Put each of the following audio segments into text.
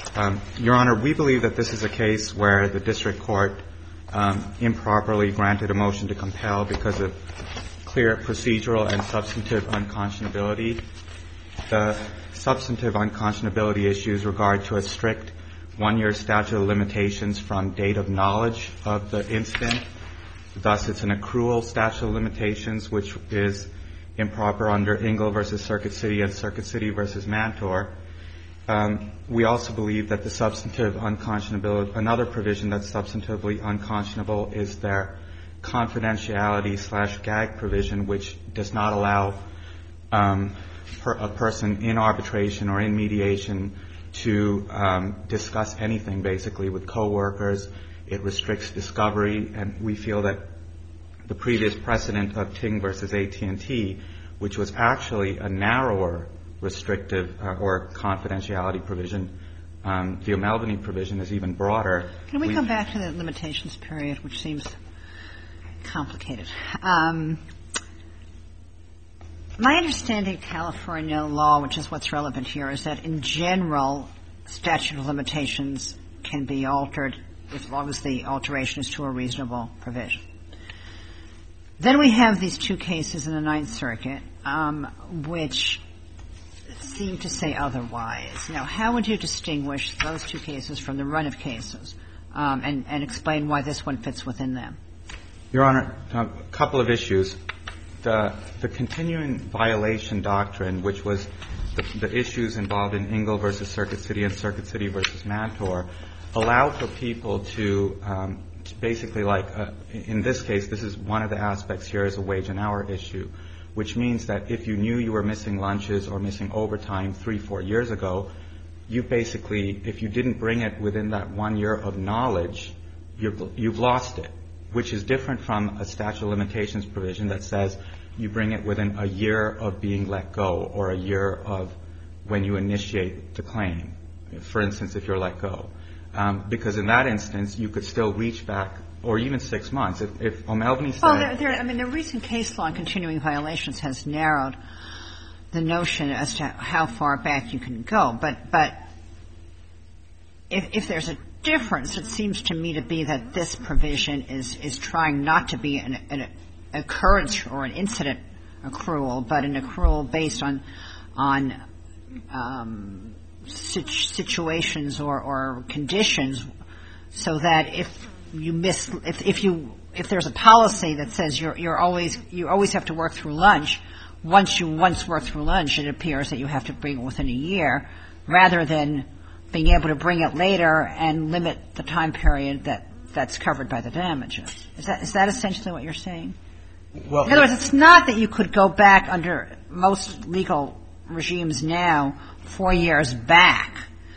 Your Honor, we believe that this is a case where the district court improperly granted a motion to compel because of clear procedural and substantive unconscionability. The substantive unconscionability issues regard to a strict one-year statute of limitations from date of knowledge of the incident. Thus, it's an accrual statute of limitations, which is improper under Engle v. Circuit City and Circuit City v. Mantor. We also believe that the substantive unconscionability, another provision that's substantively unconscionable is their confidentiality/gag provision, which does not allow a person in arbitration or in mediation to discuss anything, basically, with coworkers. It restricts discovery, and we feel that the previous precedent of Ting v. AT&T, which was actually a narrower restrictive or confidentiality provision, the O'Melveny provision is even broader. Can we come back to the limitations period, which seems complicated? My understanding of California law, which is what's relevant here, is that in general, statute of limitations can be altered as long as the alteration is to a reasonable provision. Then we have these two cases in the Ninth Circuit, which seem to say otherwise. Now, how would you distinguish those two cases from the run of cases and explain why this one fits within them? Your Honor, a couple of issues. The continuing violation doctrine, which was the issues involved in Engle v. Circuit City and Circuit City v. Mantor, allowed for people to basically, like in this case, this is one of the aspects here is a wage and hour issue, which means that if you knew you were missing lunches or missing overtime 3-4 years ago, you basically, if you didn't bring it within that 1 year of knowledge, you've lost it, which is different from a statute of limitations provision that says you bring it within a year of being let go or a year of when you initiate the claim, for instance, if you're let go. Because in that instance, you could still reach back, or even 6 months. If O'Melveny said... Well, the recent case law on continuing violations has narrowed the notion as to how far back you can go. But if there's a difference, it seems to me to be that this provision is trying not to be an occurrence or an incident accrual, but an accrual based on situations or conditions, so that if you miss, if there's a policy that says you always have to work through lunch, once work through lunch, it appears that you have to bring it within a year, rather than being able to bring it later and limit the time period that's covered by the damages. Is that essentially what you're saying? Well, in other words, it's not that you could go back under most legal regimes now 4 years back,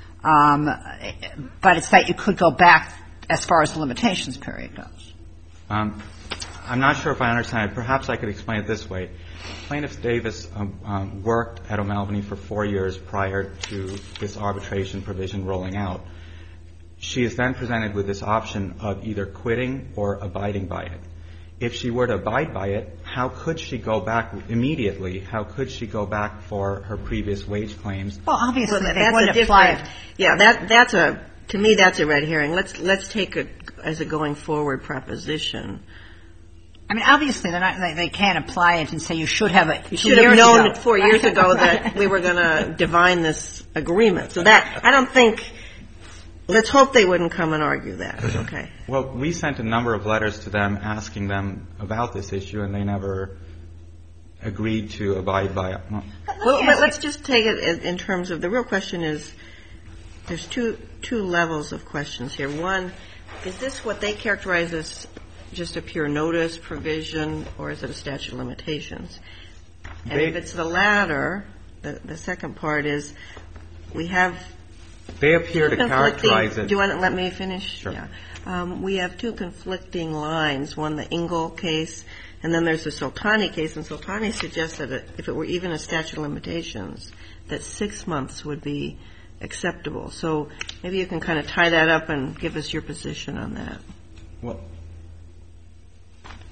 but it's that you could go back as far as the limitations period goes. I'm not sure if I understand it. Perhaps I could explain it this way. Plaintiff Davis worked at O'Melveny for 4 years prior to this arbitration provision rolling out. She is then presented with this option of either quitting or abiding by it. If she were to abide by it, how could she go back immediately? How could she go back for her previous wage claims? Well, obviously, that's a different. Yeah, that's a, to me, that's a red herring. Let's take it as a going forward proposition. I mean, obviously, they can't apply it and say you should have it. You should have known 4 years ago that we were going to divine this agreement. So that, I don't think, let's hope they wouldn't come and argue that. Okay. Well, we sent a number of letters to them asking them about this issue, and they never agreed to abide by it. Well, but let's just take it in terms of, the real question is, there's two levels of questions here. One, is this what they characterize as just a pure notice provision, or is it a statute of limitations? And if it's the latter, the second part is, we have... They appear to characterize it... Do you want to let me finish? Sure. Yeah. We have two conflicting lines. One, the Engle case, and then there's the Soltani case. And Soltani suggests that if it were even a statute of limitations, that 6 months would be acceptable. So maybe you can kind of tie that up and give us your position on that. Well,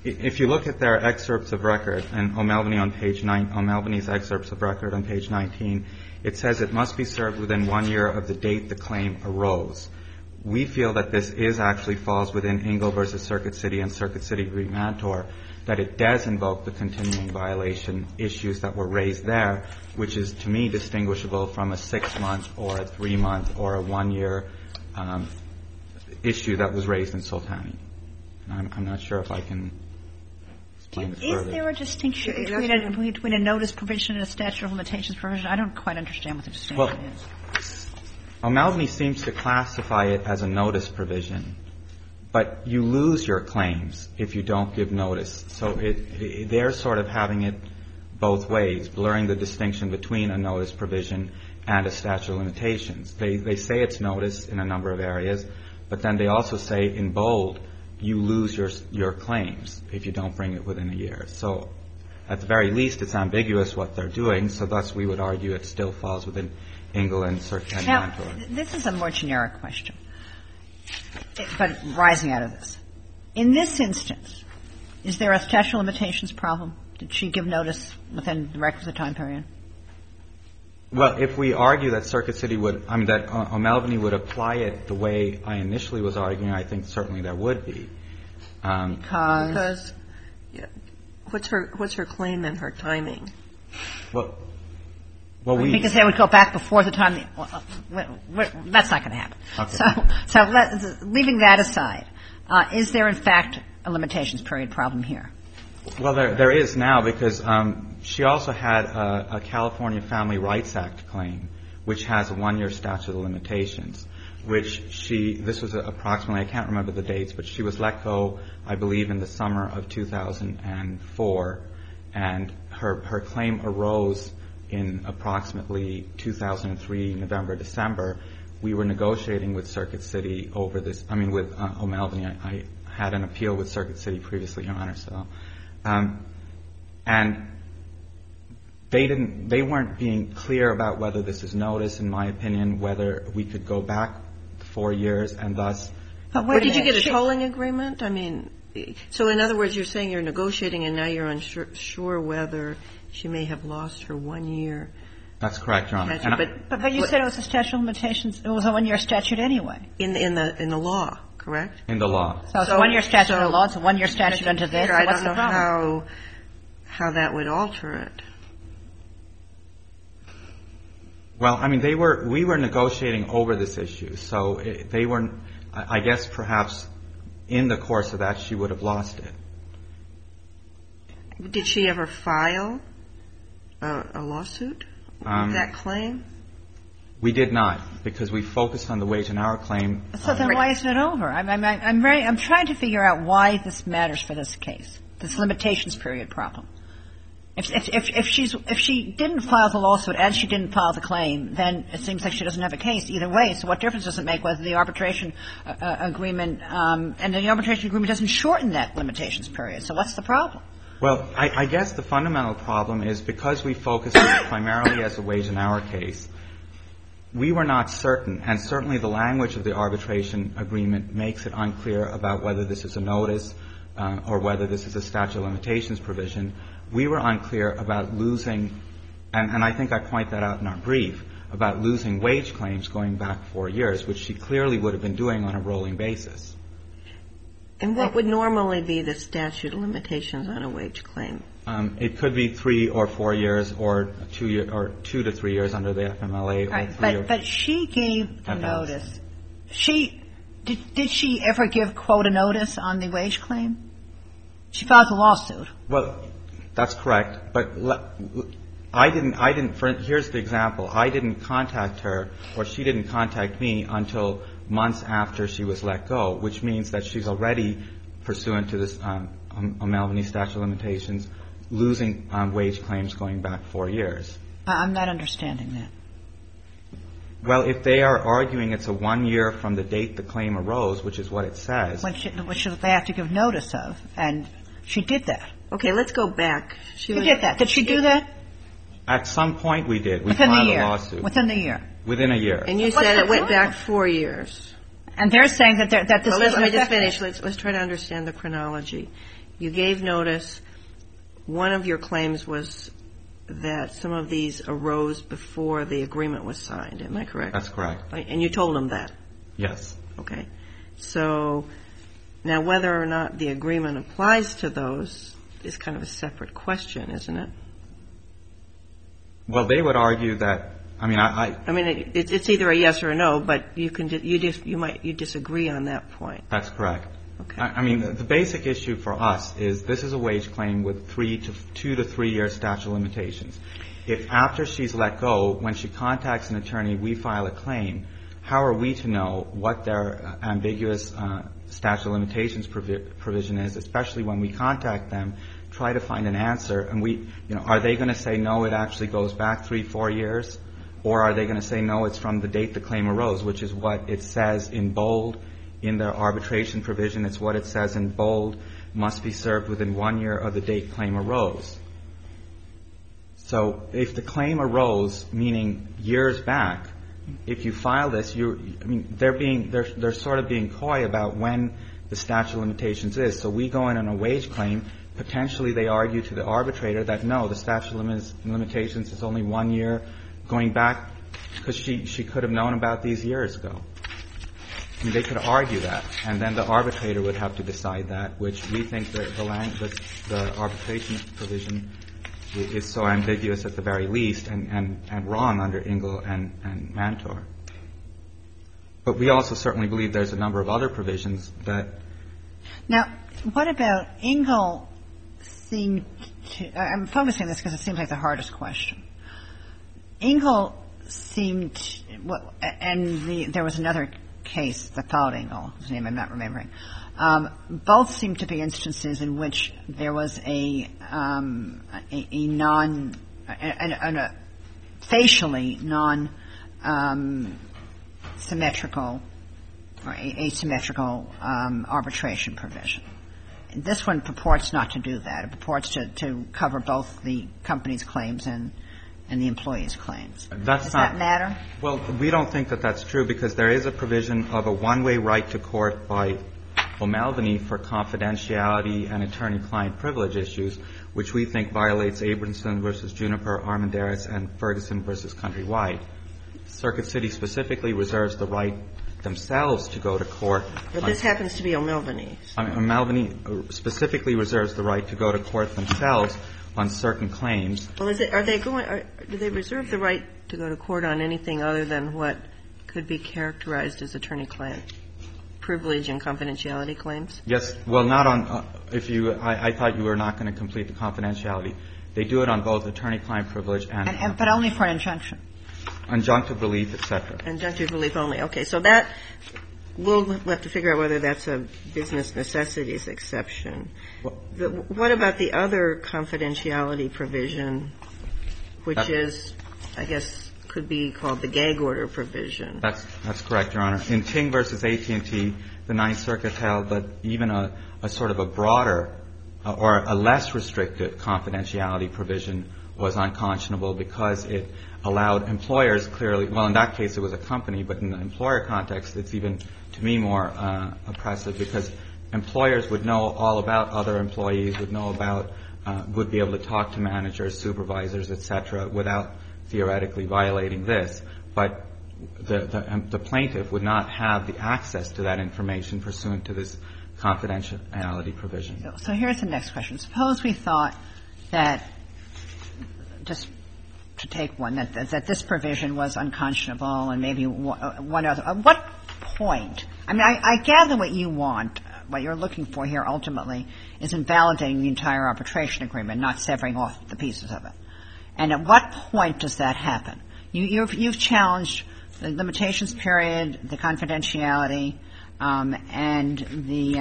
If you look at their excerpts of record, and O'Melveny on page 9, O'Melveny's excerpts of record on page 19, it says it must be served within 1 year of the date the claim arose. We feel that this actually falls within Engle versus Circuit City and Circuit City v. Mantor, that it does invoke the continuing violation issues that were raised there, which is, to me, distinguishable from a 6-month or a 3-month or a 1-year issue that was raised in Soltani. I'm not sure if I can explain it further. Is there a distinction between a notice provision and a statute of limitations provision? I don't quite understand what the distinction is. O'Melveny seems to classify it as a notice provision, but you lose your claims if you don't give notice. So they're sort of having it both ways, blurring the distinction between a notice provision and a statute of limitations. They say it's notice in a number of areas, but then they also say in bold, you lose your claims if you don't bring it within a year. So at the very least, it's ambiguous what they're doing, so thus we would argue it still falls within Engle and Circuit and Mantor. Now, this is a more generic question, but rising out of this. In this instance, is there a statute of limitations problem? Did she give notice within the requisite time period? Well, if we argue that Circuit City that O'Melveny would apply it the way I initially was arguing, I think certainly there would be. Because what's her claim and her timing? Well, because they would go back before the time. That's not going to happen. Okay. So leaving that aside, is there in fact a limitations period problem here? Well, there is now, because she also had a California Family Rights Act claim, which has a 1-year statute of limitations, which this was approximately, I can't remember the dates, but she was let go, I believe, in the summer of 2004, and her claim arose in approximately 2003, November, December. We were negotiating with Circuit City over this, with O'Melveny. I had an appeal with Circuit City previously, Your Honor, so. And they weren't being clear about whether this is notice, in my opinion, whether we could go back 4 years and thus. But did you get a tolling agreement? So in other words, you're saying you're negotiating and now you're unsure whether she may have lost her 1 year. That's correct, Your Honor. But you said it was a statute of limitations. It was a 1-year statute anyway. In the law, correct? In the law. So it's a 1-year statute in the law. It's a 1-year statute under this. I don't know how that would alter it. Well, we were negotiating over this issue, so they weren't. I guess perhaps in the course of that she would have lost it. Did she ever file a lawsuit with that claim? We did not, because we focused on the wage and hour claim. So then why isn't it over? I'm trying to figure out why this matters for this case, this limitations period problem. If she didn't file the lawsuit and she didn't file the claim, then it seems like she doesn't have a case either way. So what difference does it make whether the arbitration agreement and the arbitration agreement doesn't shorten that limitations period? So what's the problem? Well, I guess the fundamental problem is because we focused on it primarily as a wage and hour case, we were not certain, and certainly the language of the arbitration agreement makes it unclear about whether this is a notice or whether this is a statute of limitations provision. We were unclear about losing, and I think I point that out in our brief, about losing wage claims going back 4 years, which she clearly would have been doing on a rolling basis. And what would normally be the statute of limitations on a wage claim? It could be 3 or 4 years, or 2 to 3 years under the FMLA. Right, but she gave the notice. Did she ever give, quote, a notice on the wage claim? She filed the lawsuit. Well, that's correct. But here's the example. I didn't contact her, or she didn't contact me until months after she was let go, which means that she's already, pursuant to this O'Melveny statute of limitations, losing wage claims going back 4 years. I'm not understanding that. Well, if they are arguing it's a 1 year from the date the claim arose, which is what it says. Which they have to give notice of, and she did that. Okay, let's go back. She did that. Did she do that? At some point we did. We filed a lawsuit. Within the year. Within a year. And you said it went back 4 years. And they're saying that this is... Let me just finish. Let's try to understand the chronology. You gave notice. One of your claims was that some of these arose before the agreement was signed. Am I correct? That's correct. And you told them that? Yes. Okay. So now whether or not the agreement applies to those is kind of a separate question, isn't it? Well, they would argue that, I mean, it's either a yes or a no, but you disagree on that point. That's correct. Okay. I mean, the basic issue for us is this is a wage claim with 2 to 3 year statute of limitations. If after she's let go, when she contacts an attorney, we file a claim, how are we to know what their ambiguous statute of limitations provision is, especially when we contact them, try to find an answer, and are they going to say, no, it actually goes back 3-4 years? Or are they going to say, no, it's from the date the claim arose, which is what it says in bold in their arbitration provision. It's what it says in bold, must be served within 1 year of the date claim arose. So if the claim arose, meaning years back, if you file this, they're sort of being coy about when the statute of limitations is. So we go in on a wage claim. Potentially they argue to the arbitrator that, no, the statute of limitations is only 1 year going back because she could have known about these years ago. I mean, they could argue that, and then the arbitrator would have to decide that, which we think the arbitration provision is so ambiguous at the very least and wrong under Engel and Mantor. But we also certainly believe there's a number of other provisions that... Now, what about Engel seemed to... I'm focusing on this because it seems like the hardest question. Engel seemed... there was another case that followed Engel, whose name I'm not remembering. Both seem to be instances in which there was a facially non-symmetrical or asymmetrical arbitration provision. This one purports not to do that. It purports to cover both the company's claims and the employee's claims. Does that matter? Well, we don't think that that's true because there is a provision of a one-way right to court by O'Malveny for confidentiality and attorney-client privilege issues, which we think violates Abramson versus Juniper, Armendariz, and Ferguson versus Countrywide. Circuit City specifically reserves the right themselves to go to court. But this happens to be O'Malveny. O'Malveny specifically reserves the right to go to court themselves on certain claims. Well, do they reserve the right to go to court on anything other than what could be characterized as attorney-client privilege and confidentiality claims? Yes. Well, not on, I thought you were not going to complete the confidentiality. They do it on both attorney-client privilege and but only for an injunction. Injunctive relief, et cetera. Injunctive relief only. Okay. So that, we'll have to figure out whether that's a business necessities exception. What about the other confidentiality provision, which is, I guess, could be called the gag order provision? That's correct, Your Honor. In Ting versus AT&T, the Ninth Circuit held that even a sort of a broader or a less restricted confidentiality provision was unconscionable because it allowed employers clearly, well, in that case it was a company, but in the employer context it's even, to me, more oppressive because employers would know all about other employees, would be able to talk to managers, supervisors, et cetera, without theoretically violating this. But the plaintiff would not have the access to that information pursuant to this confidentiality provision. So here's the next question. Suppose we thought that, just to take one, that this provision was unconscionable and maybe one other. At what point? I mean, I gather what you want, what you're looking for here ultimately is invalidating the entire arbitration agreement, not severing off the pieces of it. And at what point does that happen? You've challenged the limitations period, the confidentiality, and the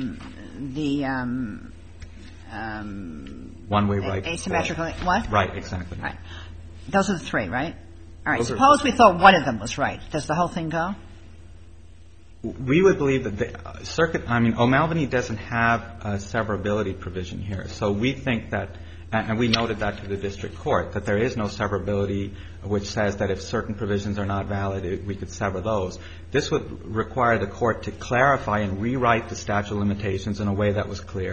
one-way right. Asymmetrical. What? Right, exactly. Right. Those are the three, right? All right. Suppose we thought one of them was right. Does the whole thing go? We would believe that O'Malveny doesn't have a severability provision here. So we think that, and we noted that to the district court, that there is no severability which says that if certain provisions are not valid, we could sever those. This would require the court to clarify and rewrite the statute of limitations in a way that was clear.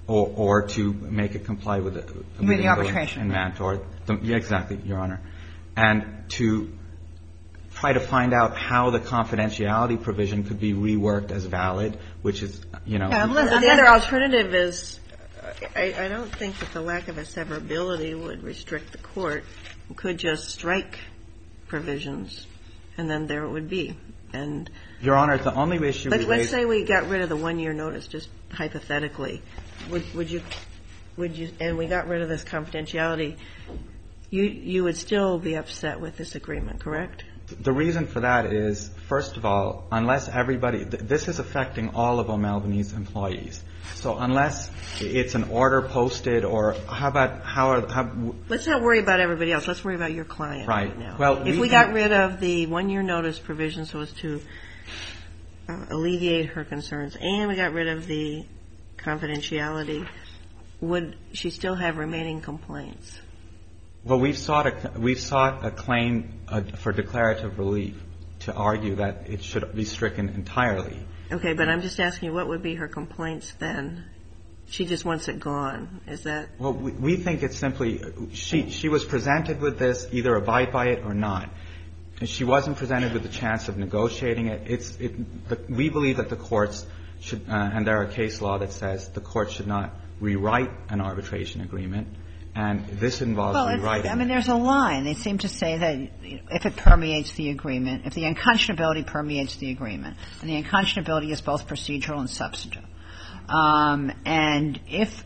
or to make it comply with the arbitration and Mantor. Yeah, exactly, Your Honor. And to try to find out how the confidentiality provision could be reworked as valid, which is, you know. Yeah, the other alternative is, I don't think that the lack of a severability would restrict the court. We could just strike provisions, and then there it would be. And Your Honor, the only issue we raised. Let's say we got rid of the 1-year notice, just hypothetically. Would you, and we got rid of this confidentiality, you would still be upset with this agreement, correct? The reason for that is, first of all, unless everybody, this is affecting all of O'Melveny's employees. So unless it's an order posted, or let's not worry about everybody else. Let's worry about your client right now. Well, if we got rid of the 1-year notice provision so as to alleviate her concerns, and we got rid of the confidentiality, would she still have remaining complaints? Well, we've sought a claim for declarative relief to argue that it should be stricken entirely. Okay, but I'm just asking you, what would be her complaints then? She just wants it gone. Is that? Well, we think it's simply she was presented with this, either abide by it or not. And she wasn't presented with the chance of negotiating it. We believe that the courts should, and there are case law that says the courts should not rewrite an arbitration agreement. And this involves rewriting. I mean, there's a line. They seem to say that if it permeates the agreement, if the unconscionability permeates the agreement, and the unconscionability is both procedural and substantive, and if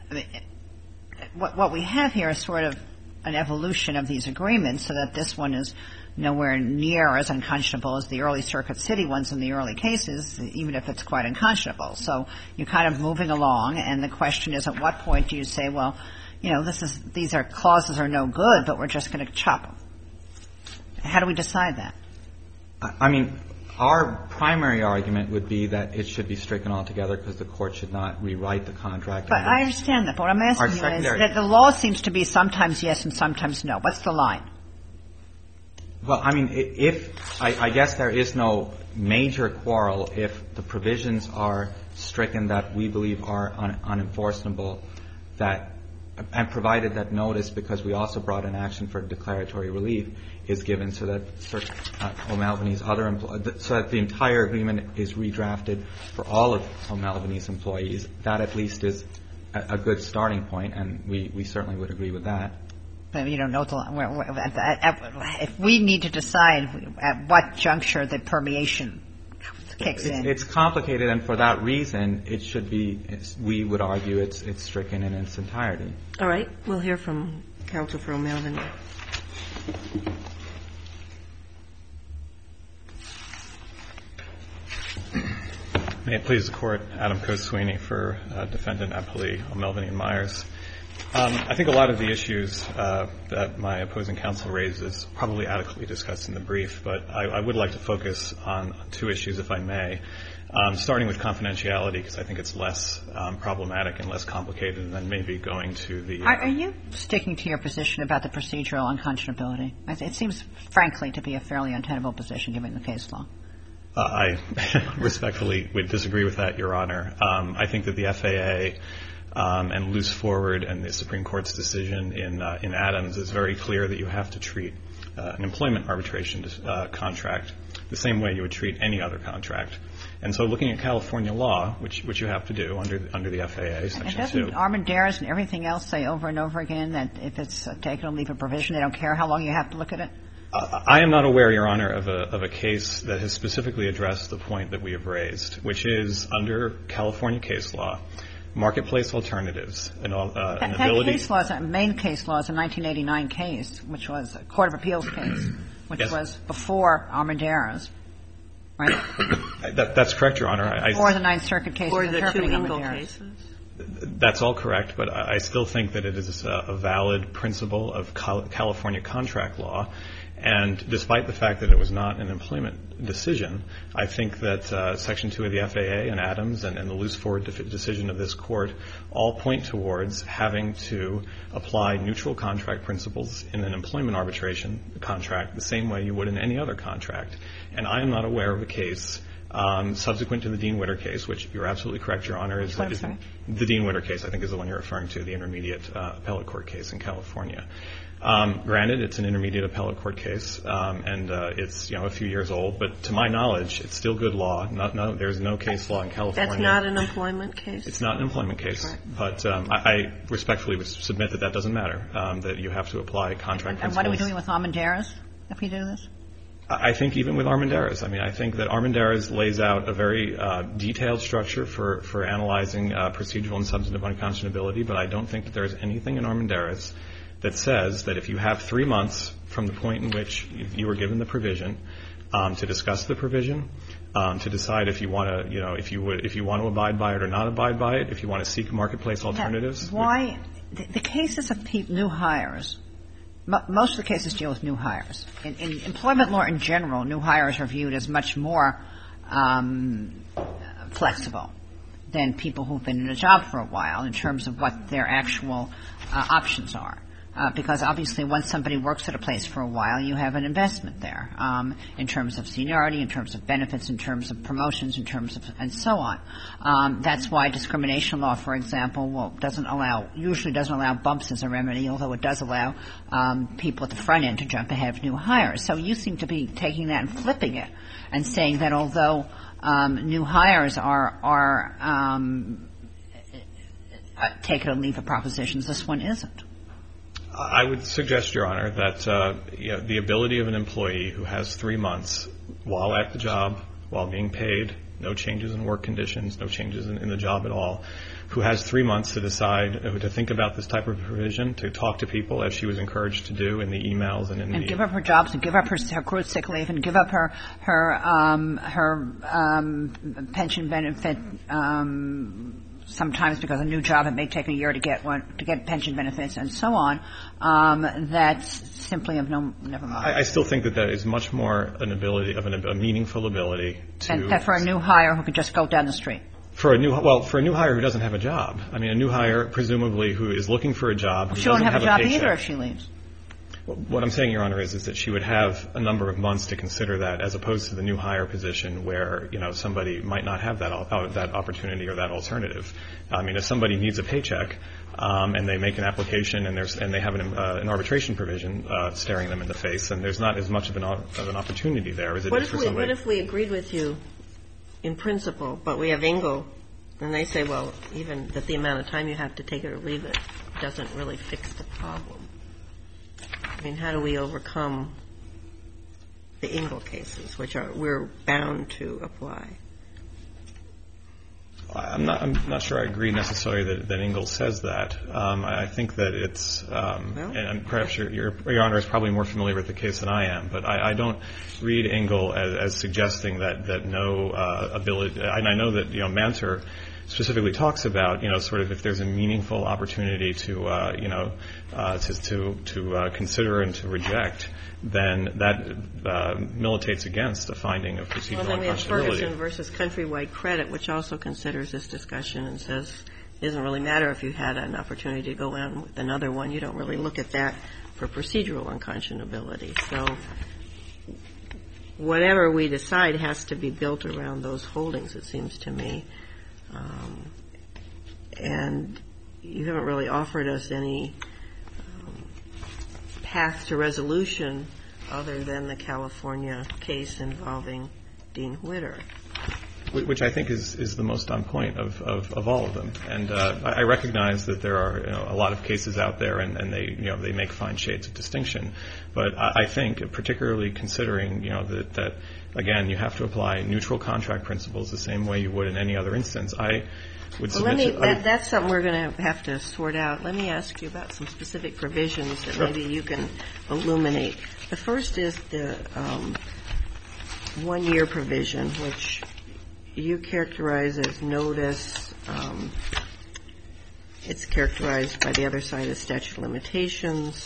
what we have here is sort of an evolution of these agreements, so that this one is nowhere near as unconscionable as the early Circuit City ones in the early cases, even if it's quite unconscionable. So you're kind of moving along, and the question is, at what point do you say, well, you know, these are clauses are no good, but we're just going to chop them? How do we decide that? I mean, our primary argument would be that it should be stricken altogether because the court should not rewrite the contract. But I understand that. But what I'm asking you is that the law seems to be sometimes yes and sometimes no. What's the line? Well, I mean, I guess there is no major quarrel if the provisions are stricken that we believe are unenforceable, and provided that notice, because we also brought an action for declaratory relief, is given so that O'Melveny's other employees, so that the entire agreement is redrafted for all of O'Melveny's employees. That at least is a good starting point, and we certainly would agree with that. But you don't know if we need to decide at what juncture the permeation kicks in. It's complicated, and for that reason, it should be. We would argue it's stricken in its entirety. All right, we'll hear from counsel for O'Melveny. May it please the Court, Adam Coe-Sweeney for Defendant Appellee O'Melveny and Myers. I think a lot of the issues that my opposing counsel raises probably adequately discussed in the brief, but I would like to focus on two issues, if I may, starting with confidentiality, because I think it's less problematic and less complicated, and then maybe going to the Are you sticking to your position about the procedural unconscionability? It seems, frankly, to be a fairly untenable position, given the case law. I respectfully would disagree with that, Your Honor. I think that the FAA and Loose Forward and the Supreme Court's decision in Adams is very clear that you have to treat an employment arbitration contract the same way you would treat any other contract. And so looking at California law, which you have to do under the FAA, Section 2. And doesn't Armendariz and everything else say over and over again that if it's taken on leave of provision, they don't care how long you have to look at it? I am not aware, Your Honor, of a case that has specifically addressed the point that we have raised, which is under California case law, marketplace alternatives, an ability. That main case law is a 1989 case, which was a Court of Appeals case, which was before Armendariz, right? That's correct, Your Honor. Or the Ninth Circuit case or the two Engle cases. That's all correct, but I still think that it is a valid principle of California contract law. And despite the fact that it was not an employment decision, I think that Section 2 of the FAA and Adams and the Loose Forward decision of this Court all point towards having to apply neutral contract principles in an employment arbitration contract the same way you would in any other contract. And I am not aware of a case subsequent to the Dean Witter case, which you're absolutely correct, Your Honor, is the Dean Witter case, I think, is the one you're referring to, the intermediate appellate court case in California. Granted, it's an intermediate appellate court case, and it's, a few years old, but to my knowledge, it's still good law. There's no case law in California. That's not an employment case? It's not an employment case. Right. But I respectfully would submit that doesn't matter, that you have to apply contract principles. And what are we doing with Armendariz if we do this? I think even with Armendariz. I think that Armendariz lays out a very detailed structure for analyzing procedural and substantive unconscionability, but I don't think that there's anything in Armendariz that says that if you have 3 months from the point in which you were given the provision to discuss the provision, to decide if you want to, if you want to abide by it or not abide by it, if you want to seek marketplace alternatives. Why the cases of new hires? Most of the cases deal with new hires. In employment law in general, new hires are viewed as much more flexible than people who've been in a job for a while in terms of what their actual options are. Because obviously once somebody works at a place for a while, you have an investment there in terms of seniority, in terms of benefits, in terms of promotions, in terms of and so on. That's why discrimination law, for example, usually doesn't allow bumps as a remedy, although it does allow people at the front end to jump ahead of new hires. So you seem to be taking that and flipping it and saying that although new hires are take it or leave it propositions, this one isn't. I would suggest, Your Honor, that the ability of an employee who has 3 months while at the job, while being paid, no changes in work conditions, no changes in the job at all, who has 3 months to decide, to think about this type of provision, to talk to people, as she was encouraged to do in the emails and in and give up her jobs and give up her accrued sick leave and give up her pension benefit. Sometimes because a new job, it may take a year to get pension benefits and so on. That's simply of never mind. I still think that is much more an ability a meaningful ability to. And for a new hire who could just go down the street. For a new hire who doesn't have a job. A new hire presumably who is looking for a job. She won't have a job either if she leaves. What I'm saying, Your Honor, is that she would have a number of months to consider that, as opposed to the new hire position where somebody might not have that opportunity or that alternative. If somebody needs a paycheck and they make an application and they have an arbitration provision staring them in the face, and there's not as much of an opportunity there as it is for somebody. What if we agreed with you in principle, but we have Engel, and they say, well, even that the amount of time you have to take it or leave it doesn't really fix the problem? How do we overcome the Engel cases, which we're bound to apply? I'm not sure I agree necessarily that Engel says that. I think that it's and perhaps Your Honor is probably more familiar with the case than I am, but I don't read Engel as suggesting that no ability. And I know that Manter specifically talks about sort of if there's a meaningful opportunity to consider and to reject, then that militates against a finding of procedural unconscionability. Well, then we have Ferguson versus Countrywide Credit, which also considers this discussion and says it doesn't really matter if you had an opportunity to go on with another one. You don't really look at that for procedural unconscionability. So whatever we decide has to be built around those holdings, it seems to me. And you haven't really offered us any path to resolution other than the California case involving Dean Witter. Which I think is the most on point of all of them. And I recognize that there are a lot of cases out there, and they make fine shades of distinction. But I think, particularly considering that again you have to apply neutral contract principles the same way you would in any other instance. I would submit that's something we're going to have to sort out. Let me ask you about some specific provisions that maybe you can illuminate. The first is the 1-year provision, which you characterize as notice. It's characterized by the other side as statute of limitations.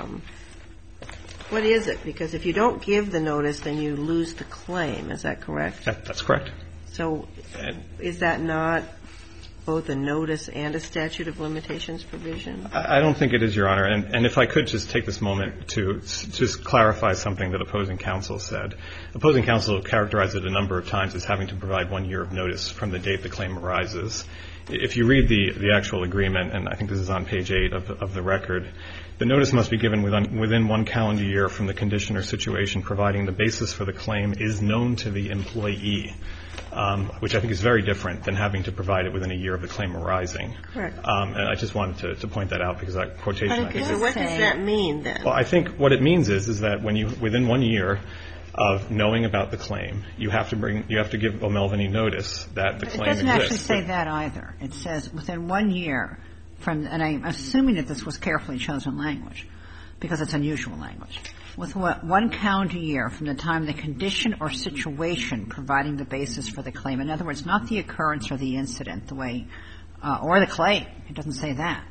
What is it? Because if you don't give the notice, then you lose the claim. Is that correct? That's correct. So is that not both a notice and a statute of limitations provision? I don't think it is, Your Honor. And if I could just take this moment to just clarify something that opposing counsel said. Opposing counsel characterized it a number of times as having to provide 1 year of notice from the date the claim arises. If you read the actual agreement, and I think this is on page 8 of the record, the notice must be given within 1 calendar year from the condition or situation providing the basis for the claim is known to the employee, which I think is very different than having to provide it within a year of the claim arising. Correct. And I just wanted to point that out because that quotation, I think, So what does that mean, then? Well, I think what it means is that when you, within 1 year of knowing about the claim, you have to give O'Melveny notice that the claim exists. It doesn't actually say that either. It says within 1 year from, and I'm assuming that this was carefully chosen language because it's unusual language, with 1 calendar year from the time the condition or situation providing the basis for the claim. In other words, not the occurrence or the incident, the way, or the claim. It doesn't say that.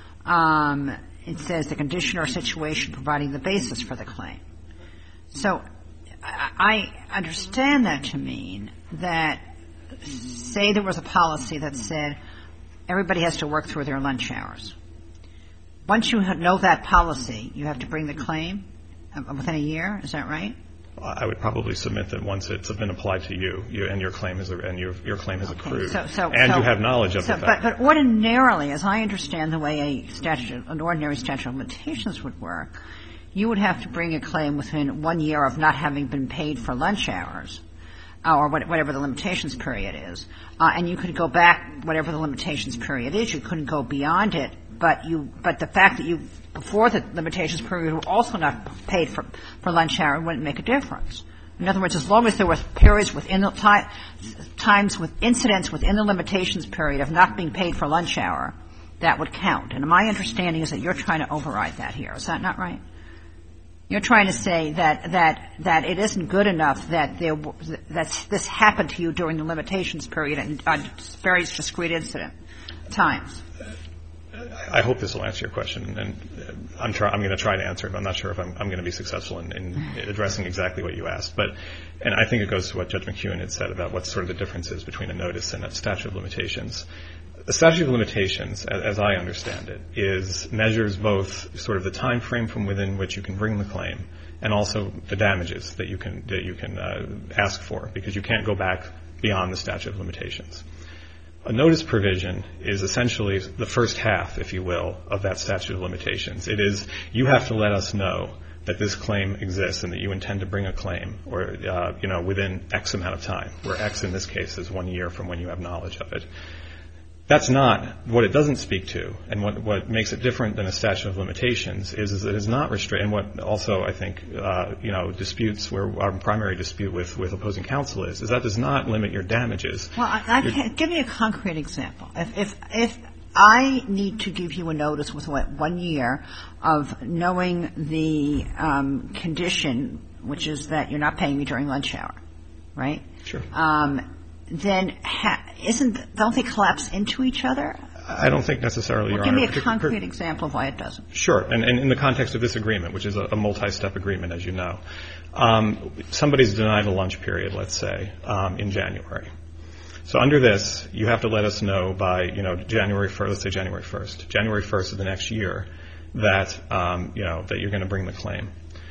It says the condition or situation providing the basis for the claim. So I understand that to mean that, say there was a policy that said everybody has to work through their lunch hours. Once you know that policy, you have to bring the claim within a year. Is that right? I would probably submit that once it's been applied to you and your claim has accrued, and you have knowledge of the fact. But ordinarily, as I understand the way an ordinary statute of limitations would work, you would have to bring a claim within 1 year of not having been paid for lunch hours, or whatever the limitations period is, and you could go back whatever the limitations period is. You couldn't go beyond it, but the fact that you before the limitations period were also not paid for lunch hour wouldn't make a difference. In other words, as long as there were periods within the times with incidents within the limitations period of not being paid for lunch hour, that would count. And my understanding is that you're trying to override that here. Is that not right? You're trying to say that it isn't good enough that this happened to you during the limitations period and on various discrete incident times. I hope this will answer your question, and I'm going to try to answer it, but I'm not sure if I'm going to be successful in addressing exactly what you asked. And I think it goes to what Judge McEwen had said about what sort of the difference is between a notice and a statute of limitations. The statute of limitations, as I understand it, measures both sort of the time frame from within which you can bring the claim and also the damages that you can ask for, because you can't go back beyond the statute of limitations. A notice provision is essentially the first half, if you will, of that statute of limitations. It is, you have to let us know that this claim exists and that you intend to bring a claim or, within X amount of time, where X in this case is 1 year from when you have knowledge of it. That's not what it doesn't speak to, and what makes it different than a statute of limitations is it is not restrained. And what also I think disputes where our primary dispute with opposing counsel is that does not limit your damages. Well, give me a concrete example. If I need to give you a notice with 1 year of knowing the condition, which is that you're not paying me during lunch hour, right? Sure. Then don't they collapse into each other? I don't think necessarily, Your Give Honor. me a concrete example of why it doesn't. Sure. And in the context of this agreement, which is a multi-step agreement, as you know, somebody's denied a lunch period, let's say, in January. So under this, you have to let us know by, January 1st, let's say January 1st. January 1st of the next year that, that you're going to bring the claim.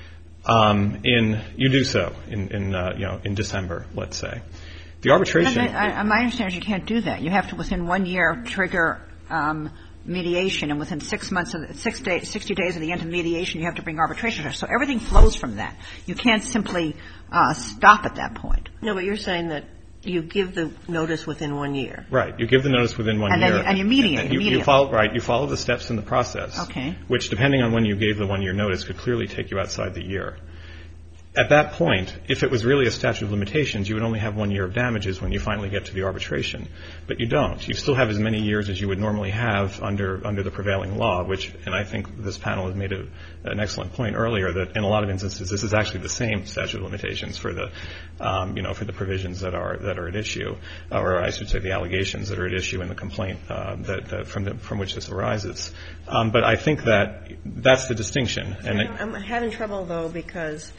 You do so in December, let's say. The arbitration. My understanding is you can't do that. You have to, within 1 year, trigger mediation, and within 6 months, 60 days of the end of mediation, you have to bring arbitration. So everything flows from that. You can't simply stop at that point. No, but you're saying that you give the notice within 1 year. Right. You give the notice within 1 year. And you mediate immediately. You follow the steps in the process. Okay. Which, depending on when you gave the 1 year notice, could clearly take you outside the year. At that point, if it was really a statute of limitations, you would only have 1 year of damages when you finally get to the arbitration. But you don't. You still have as many years as you would normally have under the prevailing law, which, and I think this panel has made an excellent point earlier, that in a lot of instances this is actually the same statute of limitations for the, for the provisions that are at issue, or I should say the allegations that are at issue in the complaint from which this arises. But I think that's the distinction. And I'm having trouble, though, because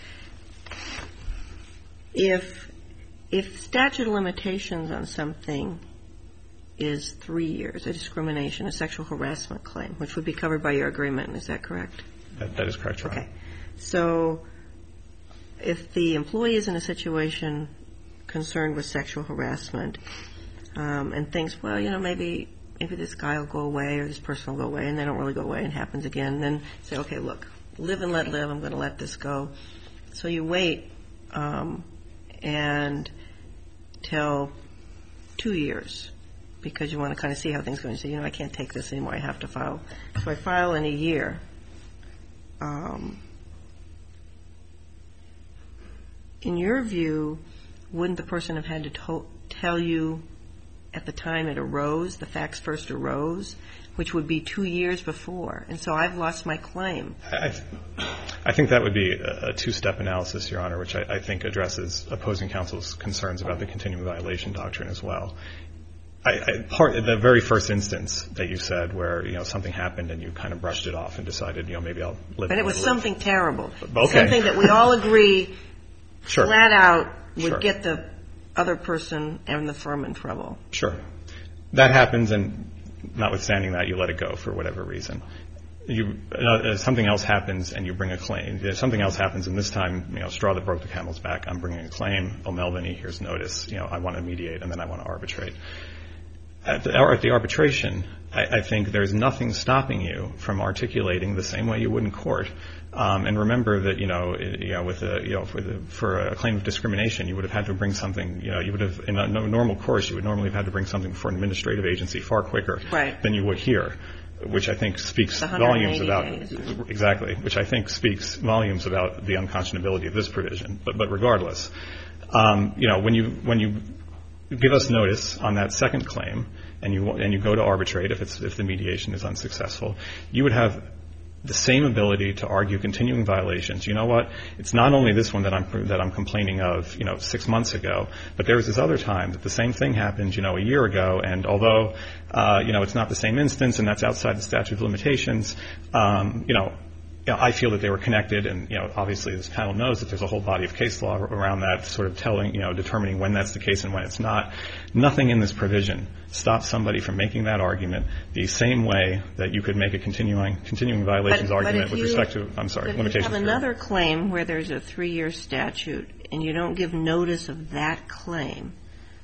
if statute of limitations on something is 3 years, a discrimination, a sexual harassment claim, which would be covered by your agreement. Is that correct? That is correct, Your Honor. Okay. So if the employee is in a situation concerned with sexual harassment and thinks, well, maybe this guy will go away or this person will go away, and they don't really go away and it happens again, then say, okay, look, live and let live. I'm going to let this go. So you wait and till 2 years because you want to kind of see how things are going. You say, I can't take this anymore. I have to file. So I file in a year. In your view, wouldn't the person have had to tell you at the time it arose, the facts first arose, which would be 2 years before? And so I've lost my claim. I think that would be a two-step analysis, Your Honor, which I think addresses opposing counsel's concerns about the continuing violation doctrine as well. The very first instance that you said where, something happened and you kind of brushed it off and decided, maybe I'll live. But it was something terrible. Okay. Something that we all agree Sure. flat out would Sure. get the other person and the firm in trouble. Sure. That happens, and notwithstanding that, you let it go for whatever reason. Something else happens and you bring a claim. Something else happens, and this time, straw that broke the camel's back. I'm bringing a claim. O'Melveny, here's notice. I want to mediate, and then I want to arbitrate. At the arbitration, I think there's nothing stopping you from articulating the same way you would in court. And remember that, for a claim of discrimination, you would have had to bring something, you would have, in a normal course, you would normally have had to bring something before an administrative agency far quicker than you would here, which I think speaks volumes about, exactly, which I think speaks volumes about the unconscionability of this provision. But regardless, when you give us notice on that second claim and you go to arbitrate if the mediation is unsuccessful, you would have the same ability to argue continuing violations. You know what? It's not only this one that I'm complaining of, 6 months ago, but there was this other time that the same thing happened, a year ago, and although, it's not the same instance and that's outside the statute of limitations, I feel that they were connected, and obviously this panel knows that there's a whole body of case law around that, sort of determining when that's the case and when it's not. Nothing in this provision stops somebody from making that argument the same way that you could make a continuing violations argument with respect to limitations. But if you have another claim where there's a 3-year statute and you don't give notice of that claim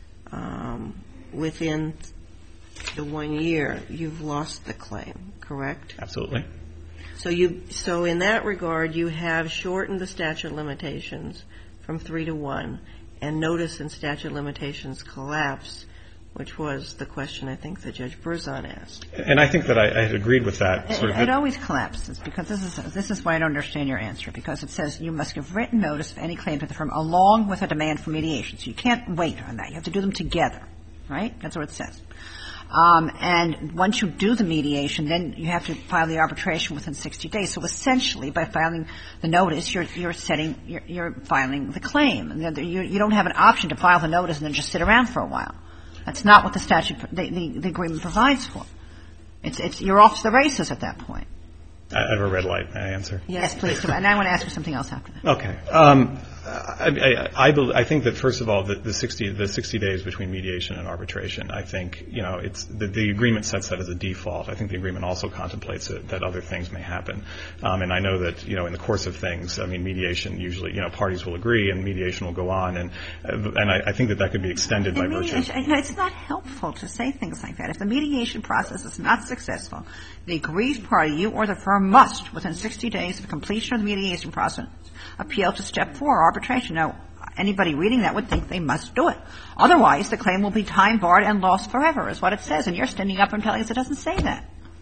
within the 1 year, you've lost the claim, correct? Absolutely. So in that regard, you have shortened the statute of limitations from 3 to 1, and notice and statute of limitations collapse, which was the question I think that Judge Berzon asked. And I think that I had agreed with that. It always collapses, because this is why I don't understand your answer, because it says you must give written notice of any claim to the firm along with a demand for mediation. So you can't wait on that. You have to do them together, right? That's what it says. And once you do the mediation, then you have to file the arbitration within 60 days. So essentially, by filing the notice, you're filing the claim. You don't have an option to file the notice and then just sit around for a while. That's not what the statute, the agreement provides for. You're off to the races at that point. I have a red light. May I answer? Yes, please. And I want to ask you something else after that. Okay. I think that, first of all, the 60 days between mediation and arbitration, I think, it's the agreement sets that as a default. I think the agreement also contemplates that other things may happen. And I know that, in the course of things, mediation usually, parties will agree and mediation will go on. And I think that could be extended by virtue. It's not helpful to say things like that. If the mediation process is not successful, the aggrieved party, you or the firm, must, within 60 days of completion of the mediation process, appeal to step 4, arbitration. Now, anybody reading that would think they must do it. Otherwise, the claim will be time barred and lost forever, is what it says. And you're standing up and telling us it doesn't say that.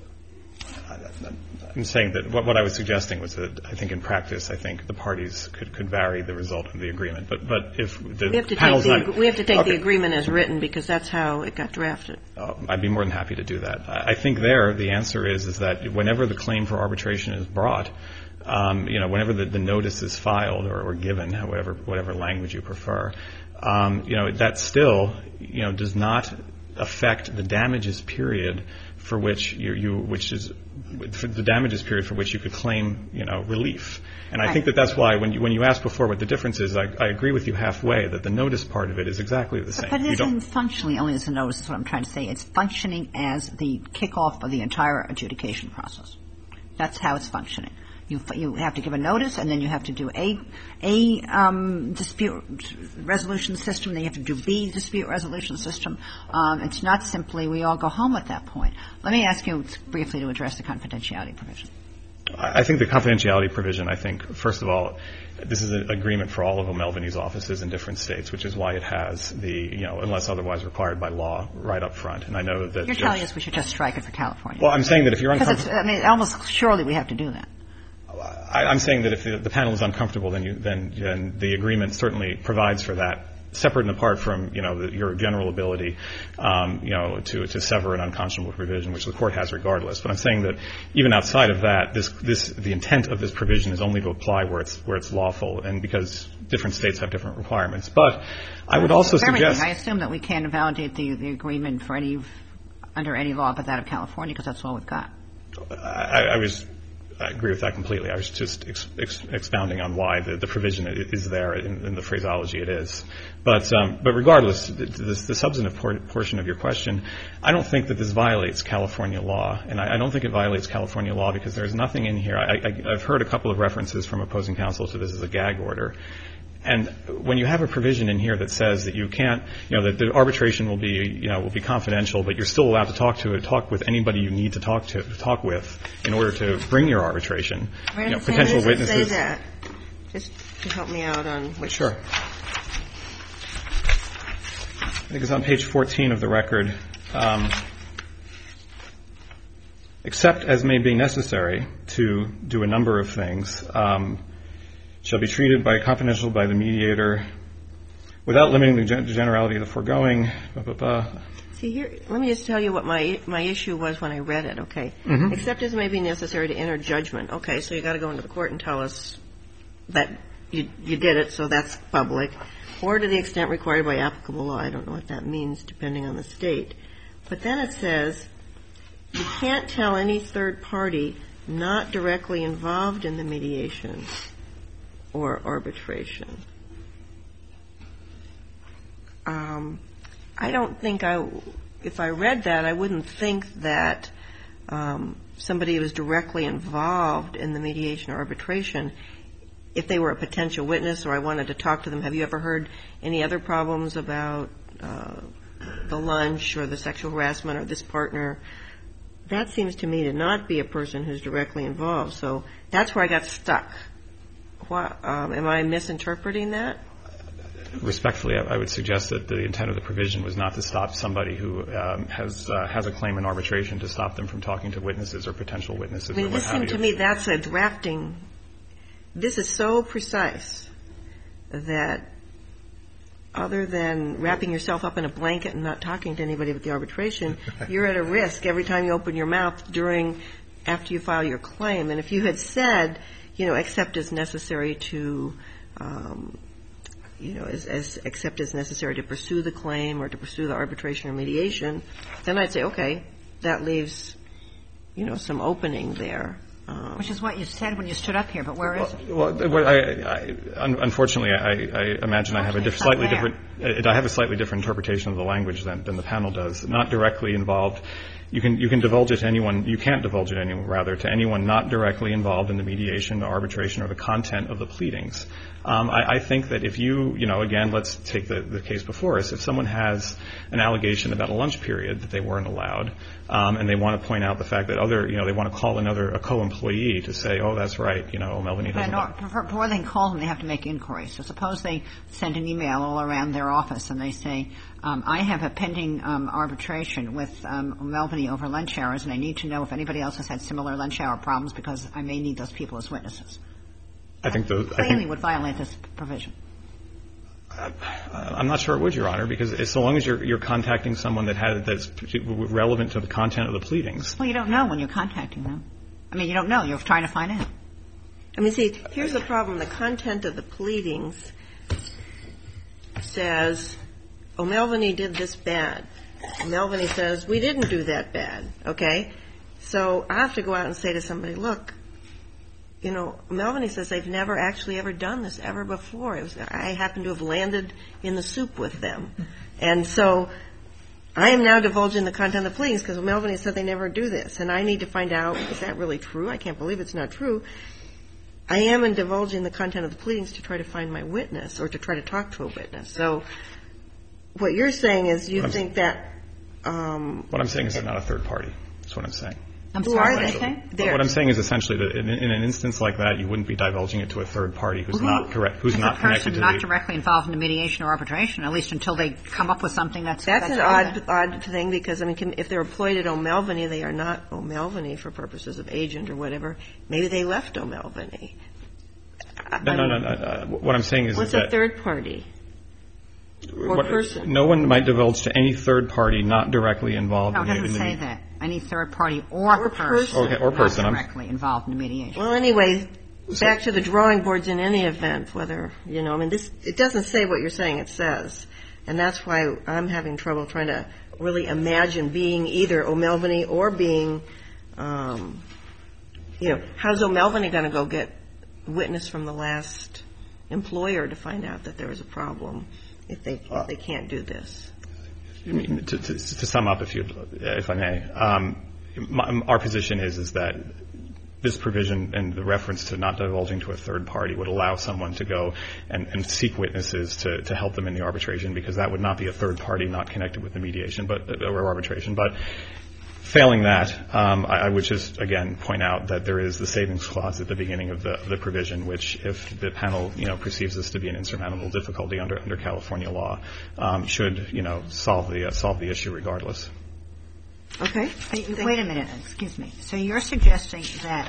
I'm saying that what I was suggesting was that I think in practice, I think the parties could vary the result of the agreement. But if the panel's not... We have to take the agreement as written because that's how it got drafted. I'd be more than happy to do that. I think the answer is that whenever the claim for arbitration is brought, whenever the notice is filed or given, whatever language you prefer, that still, does not affect the damages period for which which is for the damages period for which you could claim, relief. And I think that's why when you asked before what the difference is, I agree with you halfway that the notice part of it is exactly the same. But it isn't functionally only as a notice, is what I'm trying to say. It's functioning as the kickoff of the entire adjudication process. That's how it's functioning. You have to give a notice, and then you have to do a dispute resolution system. Then you have to do B dispute resolution system. It's not simply we all go home at that point. Let me ask you briefly to address the confidentiality provision. I think the confidentiality provision, first of all, this is an agreement for all of O'Melveny's offices in different states, which is why it has the, unless otherwise required by law, right up front. And I know that you're telling us we should just strike it for California. Well, I'm saying that if you're uncomfortable, almost surely we have to do that. I'm saying that if the panel is uncomfortable, then the agreement certainly provides for that, separate and apart from your general ability to sever an unconscionable provision, which the court has regardless. But I'm saying that even outside of that, the intent of this provision is only to apply where it's lawful, and because different states have different requirements. But I would also suggest I assume that we can't invalidate the agreement for under any law but that of California, because that's all we've got. I agree with that completely. I was just expounding on why the provision is there in the phraseology it is. But regardless, the substantive portion of your question, I don't think that this violates California law. And I don't think it violates California law because there's nothing in here. I've heard a couple of references from opposing counsel to this as a gag order. And when you have a provision in here that says that you can't, that the arbitration will be confidential, but you're still allowed to talk with anybody you need to talk with in order to bring your arbitration, potential witnesses. Say that, just to help me out on which. Sure. I think it's on page 14 of the record. Except as may be necessary to do a number of things. Shall be treated confidential by the mediator without limiting the generality of the foregoing. Blah, blah, blah. See, here, let me just tell you what my issue was when I read it, okay? Mm-hmm. Except as may be necessary to enter judgment. Okay, so you got to go into the court and tell us that you did it, so that's public. Or to the extent required by applicable law. I don't know what that means, depending on the state. But then it says, you can't tell any third party not directly involved in the mediation or arbitration. I don't think if I read that, I wouldn't think that somebody was directly involved in the mediation or arbitration if they were a potential witness or I wanted to talk to them. Have you ever heard any other problems about the lunch or the sexual harassment or this partner? That seems to me to not be a person who's directly involved. So that's where I got stuck. Am I misinterpreting that? Respectfully, I would suggest that the intent of the provision was not to stop somebody who has a claim in arbitration to stop them from talking to witnesses or potential witnesses. I mean, this seemed to me that's a drafting. This is so precise that other than wrapping yourself up in a blanket and not talking to anybody about the arbitration, you're at a risk every time you open your mouth after you file your claim. And if you had said, except as necessary to, except as necessary to pursue the claim or to pursue the arbitration or mediation, then I'd say, okay, that leaves, some opening there. Which is what you said when you stood up here, but where is it? Well, unfortunately, I imagine I have a slightly different interpretation of the language than the panel does. Not directly involved. You can divulge it to anyone. You can't divulge it to anyone not directly involved in the mediation, the arbitration, or the content of the pleadings. I think that if again, let's take the case before us. If someone has an allegation about a lunch period that they weren't allowed, and they want to point out the fact that they want to call a co-employee to say, oh, that's right, O'Melveny doesn't. Before they can call them, they have to make inquiries. So suppose they send an email all around their office and they say, I have a pending arbitration with O'Melveny over lunch hours, and I need to know if anybody else has had similar lunch hour problems because I may need those people as witnesses. I think plainly would violate this provision. I'm not sure it would, Your Honor, because so long as you're contacting someone that's relevant to the content of the pleadings. Well, you don't know when you're contacting them. I mean, you don't know. You're trying to find out. I mean, see, here's the problem. The content of the pleadings says O'Melveny did this bad. Melviny says, we didn't do that bad, okay? So I have to go out and say to somebody, look, you know, Melviny says they've never actually ever done this ever before. I happen to have landed in the soup with them. And so I am now divulging the content of the pleadings because Melviny said they never do this. And I need to find out, is that really true? I can't believe it's not true. I am in divulging the content of the pleadings to try to find my witness or to try to talk to a witness. So what you're saying is you think that What I'm saying is they're not a third party. That's what I'm saying. I'm Who sorry, are what they? are you saying? What I'm saying is essentially that in an instance like that, you wouldn't be divulging it to a third party who's not correct, who's not connected to the... not directly involved in the mediation or arbitration, at least until they come up with something that's an relevant. odd thing because, I mean, if they're employed at O'Melveny, they are not O'Melveny for purposes of agent or whatever. Maybe they left O'Melveny. No. What I'm saying is what's that... a third party? Or person? No one might divulge to any third party not directly involved No, in it the... doesn't say that. Any third party or person. Okay, or person. Not directly involved in the mediation. Well, anyway, back to the drawing boards in any event, whether, you know, I mean, it doesn't say what you're saying it says. And that's why I'm having trouble trying to really imagine being either O'Melveny or being, you know, how's O'Melveny going to go get witness from the last employer to find out that there was a problem if they can't do this? I mean, to sum up, if I may, our position is that this provision and the reference to not divulging to a third party would allow someone to go and seek witnesses to help them in the arbitration, because that would not be a third party not connected with the mediation or arbitration. But failing that, I would just, again, point out that there is the savings clause at the beginning of the provision, which, if the panel, you know, perceives this to be an insurmountable difficulty under California law, should, you know, solve the issue regardless. Okay. Wait a minute. Excuse me. So you're suggesting that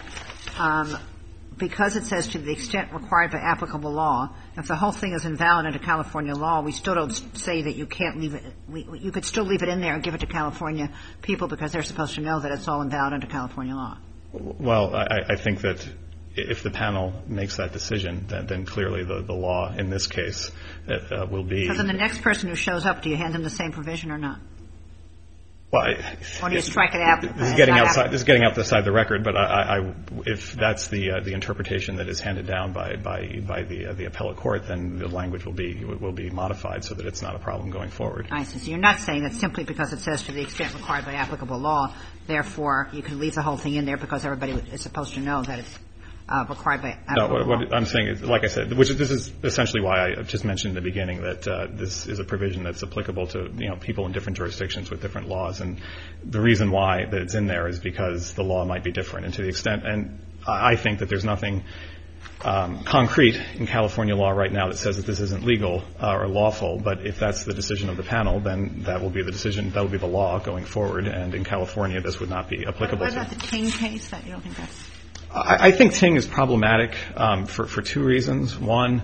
because it says to the extent required by applicable law, if the whole thing is invalid under California law, we still don't say that you can't leave it. You could still leave it in there and give it to California people because they're supposed to know that it's all invalid under California law. Well, I think that if the panel makes that decision, then clearly the law in this case will be. So then the next person who shows up, do you hand them the same provision or not? Well, or do you strike it out? This is getting outside the record, but if that's the interpretation that is handed down by the appellate court, then the language will be modified so that it's not a problem going forward. I see. So you're not saying that simply because it says to the extent required by applicable law, therefore you can leave the whole thing in there because everybody is supposed to know that it's required by applicable law. No, what I'm saying is, like I said, this is essentially why I just mentioned in the beginning that this is a provision that's applicable to, you know, people in different jurisdictions with different laws, and the reason why that it's in there is because the law might be different, and to the extent, and I think that there's nothing concrete in California law right now that says that this isn't legal or lawful, but if that's the decision of the panel, then that will be the decision, that will be the law going forward, and in California this would not be applicable. What about the Ting case? That you don't think that's... I think Ting is problematic for two reasons. One,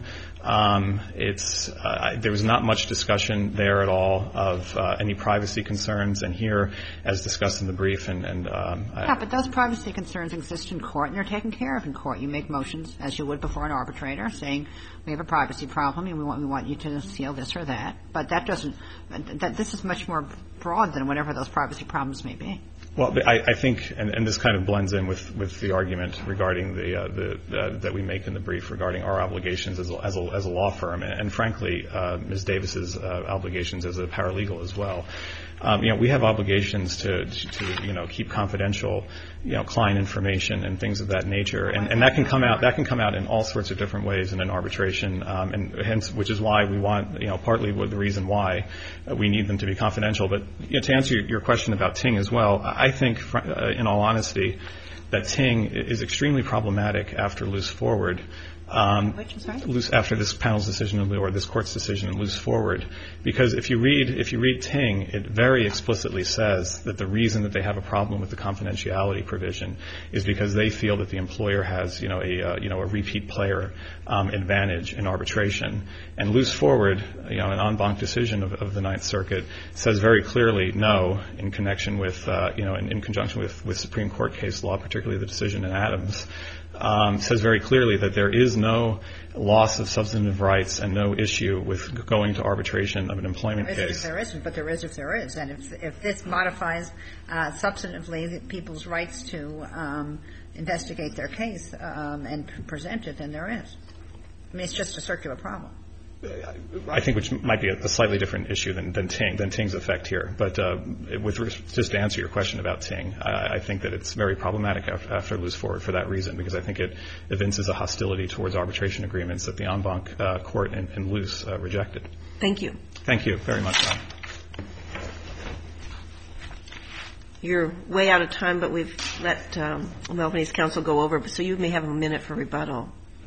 there was not much discussion there at all of any privacy concerns, and here, as discussed in the brief, but those privacy concerns exist in court, and they're taken care of in court. You make motions, as you would before an arbitrator, saying we have a privacy problem, and we want you to seal this or that. But that doesn't. This is much more broad than whatever those privacy problems may be. Well, I think, and this kind of blends in with the argument regarding that we make in the brief regarding our obligations as a law firm, and frankly, Ms. Davis's obligations as a paralegal as well. You know, we have obligations to keep confidential, you know, client information and things of that nature, and that can come out in all sorts of different ways in an arbitration, and hence, which is why we want, you know, partly the reason why we need them to be confidential. But you know, to answer your question about Ting as well, I think, in all honesty, that Ting is extremely problematic after Loose Forward. After this panel's decision or this court's decision in Loose Forward, because if you read Ting, it very explicitly says that the reason that they have a problem with the confidentiality provision is because they feel that the employer has a repeat player advantage in arbitration. And Loose Forward, you know, an en banc decision of the Ninth Circuit, says very clearly no in connection with in conjunction with Supreme Court case law, particularly the decision in Adams. says very clearly that there is no loss of substantive rights and no issue with going to arbitration of an employment case. There isn't, but there is if there is. And if this modifies substantively people's rights to investigate their case and present it, then there is. I mean, it's just a circular problem. I think which might be a slightly different issue than Ting's effect here. But just to answer your question about Ting, I think that it's very problematic after Luce Forward for that reason, because I think it evinces a hostility towards arbitration agreements that the en banc court in Luce rejected. Thank you. Thank you very much, John. You're way out of time, but we've let O'Melveny's counsel go over, so you may have a minute for rebuttal.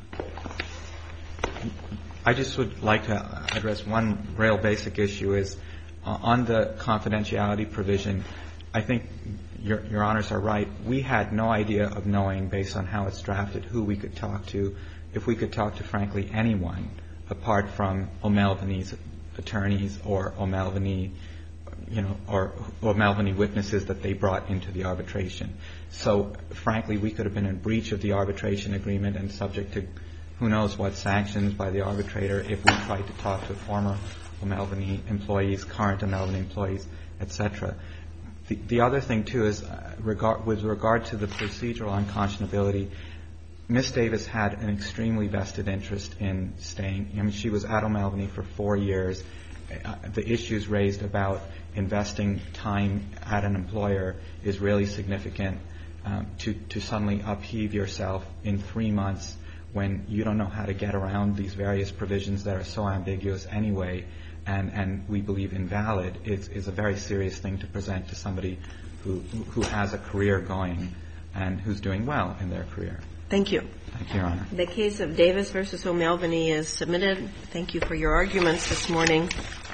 I just would like to address one real basic issue is on the confidentiality provision. I think your honors are right. We had no idea of knowing, based on how it's drafted, who we could talk to, if we could talk to, frankly, anyone apart from O'Melveny's attorneys or O'Melveny, or O'Melveny witnesses that they brought into the arbitration. So, frankly, we could have been in breach of the arbitration agreement and subject to who knows what sanctions by the arbitrator if we tried to talk to former O'Melveny employees, current O'Melveny employees, etc. The other thing, too, is with regard to the procedural unconscionability, Ms. Davis had an extremely vested interest in staying. I mean, she was at O'Melveny for 4 years. The issues raised about investing time at an employer is really significant. To suddenly upheave yourself in 3 months when you don't know how to get around these various provisions that are so ambiguous anyway and we believe invalid is a very serious thing to present to somebody who has a career going and who's doing well in their career. Thank you. Thank you, Your Honor. The case of Davis versus O'Melveny is submitted. Thank you for your arguments this morning.